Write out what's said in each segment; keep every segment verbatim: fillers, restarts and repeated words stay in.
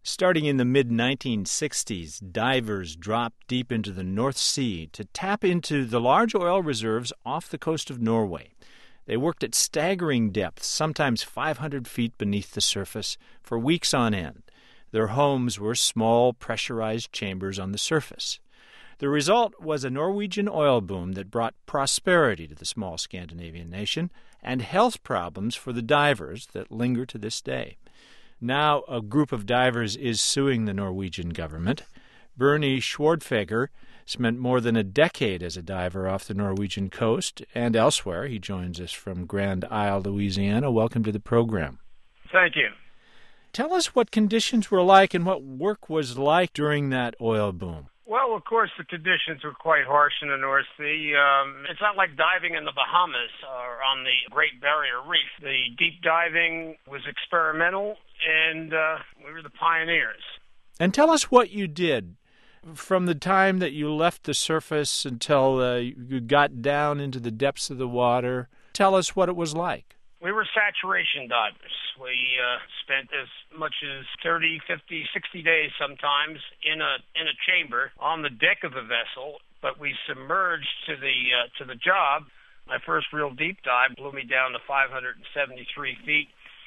Starting in the mid nineteen sixties, divers dropped deep into the North Sea to tap into the large oil reserves off the coast of Norway. They worked at staggering depths, sometimes five hundred feet beneath the surface, for weeks on end. Their homes were small, pressurized chambers on the surface. The result was a Norwegian oil boom that brought prosperity to the small Scandinavian nation and health problems for the divers that linger to this day. Now a group of divers is suing the Norwegian government. Bernie Schwardfeger spent more than a decade as a diver off the Norwegian coast and elsewhere. He joins us from Grand Isle, Louisiana. Welcome to the program. Thank you. Tell us what conditions were like and what work was like during that oil boom. Well, of course, the conditions were quite harsh in the North Sea. Um, it's not like diving in the Bahamas or on the Great Barrier Reef. The deep diving was experimental, and uh, we were the pioneers. And tell us what you did from the time that you left the surface until uh, you got down into the depths of the water. Tell us what it was like. We were saturation divers. We uh, spent as much as thirty, fifty, sixty days sometimes in a in a chamber on the deck of the vessel, but we submerged to the uh, to the job. My first real deep dive blew me down to five hundred seventy-three feet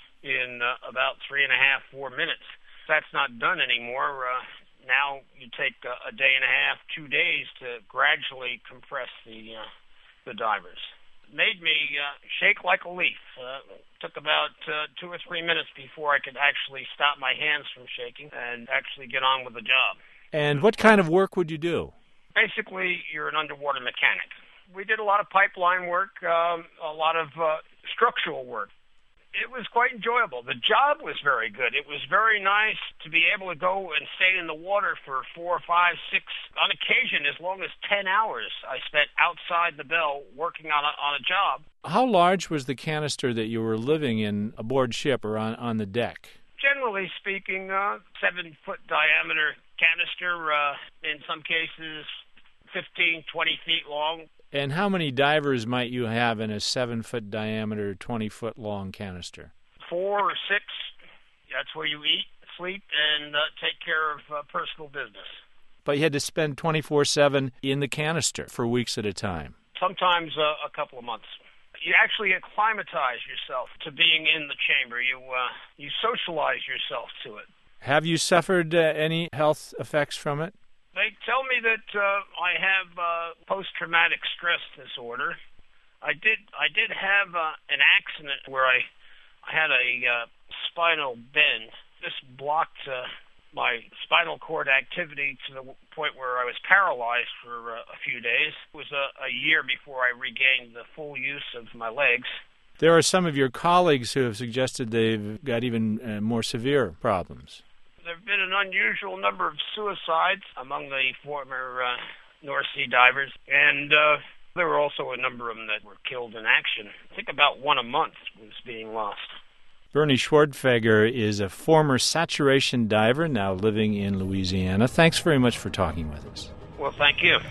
in uh, about three and a half, four minutes. That's not done anymore. Uh, now you take a, a day and a half, two days to gradually compress the uh, the divers. Made me uh, shake like a leaf. Uh, took about uh, two or three minutes before I could actually stop my hands from shaking and actually get on with the job. And what kind of work would you do? Basically, you're an underwater mechanic. We did a lot of pipeline work, um, a lot of uh, structural work. It was quite enjoyable. The job was very good. It was very nice to be able to go and stay in the water for four, five, six, on occasion as long as ten hours I spent outside the bell working on a, on a job. How large was the canister that you were living in aboard ship or on, on the deck? Generally speaking, uh, seven-foot diameter canister, uh, in some cases fifteen, twenty feet long. And how many divers might you have in a seven-foot diameter, twenty-foot-long canister? Four or six. That's where you eat, sleep, and uh, take care of uh, personal business. But you had to spend twenty-four seven in the canister for weeks at a time. Sometimes uh, a couple of months. You actually acclimatize yourself to being in the chamber. You uh, you socialize yourself to it. Have you suffered uh, any health effects from it? They tell me that uh, I have uh, post-traumatic stress disorder. I did I did have uh, an accident where I, I had a uh, spinal bend. This blocked uh, my spinal cord activity to the point where I was paralyzed for uh, a few days. It was a, a year before I regained the full use of my legs. There are some of your colleagues who have suggested they've got even uh, more severe problems. There have been an unusual number of suicides among the former uh, North Sea divers, and uh, there were also a number of them that were killed in action. I think about one a month was being lost. Bernie Schwardfeger is a former saturation diver now living in Louisiana. Thanks very much for talking with us. Well, thank you.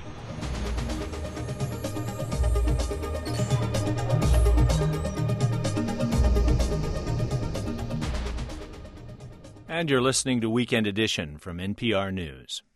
And you're listening to Weekend Edition from N P R News.